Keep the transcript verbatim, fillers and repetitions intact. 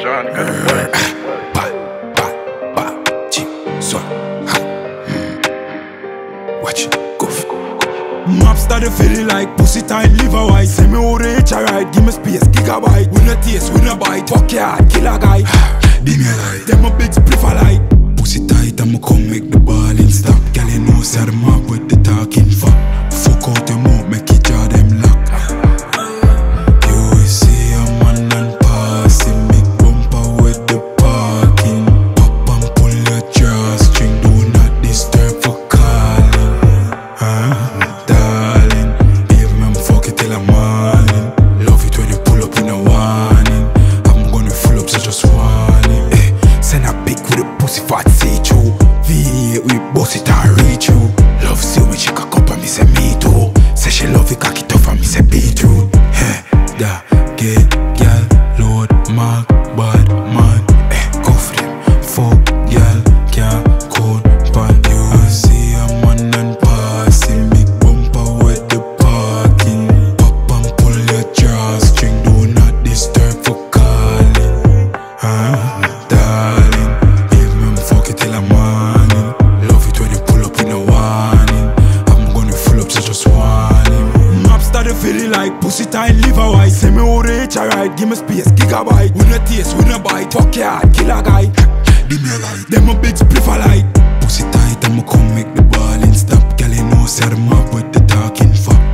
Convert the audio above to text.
son, got the bullet. Ba, ba, ba, chip, son. Watch it, go. Maps started feeling like pussy tight, liver white. Send me over the H R I, give me space, gigabyte. We no taste, we no bite, fuck your heart, kill a guy. Give me a light, them a big spliff a light. Pussy tight, I'ma come make the ballin' stop. Girl, you know, say the map with the talking fuck. Fuck out them out, make it draw them lock. You see a man and passing, me bumper with the parking. Pop and pull your drawstring, do not disturb for calling. Huh? Darling, baby, I'm fuck it till I'm morning. Love it when you pull up in a warning. I'm gonna full up, so just warning. Eh, send a pic with a pussy fat see-through. V eight, we boss it and reach you. Love see when she cock up and me say me too. Say she love it, cock it off and me say beat you. Eh, da, get, girl, load, mark, bad, man. Eh, go for them, fuck, girl, can't code, pan. You see a man and passing, big bumper with the parking. Pop and pull your drawstring, do not disturb for calling. Huh, darling, baby, I'm fuck it till I'm morning. Love it when you pull up in a warning. I'm gonna full up, so just warning. Map started feeling like pussy tight, liver white. Send me over the H R I, give me space, gigabyte. We no taste, we no bite, fuck your heart, kill a guy. Give me a light, them a big spliff a light. Pussy tight, I'ma come make the ballin' stop. Girl, you know, say the map with the talking fuck.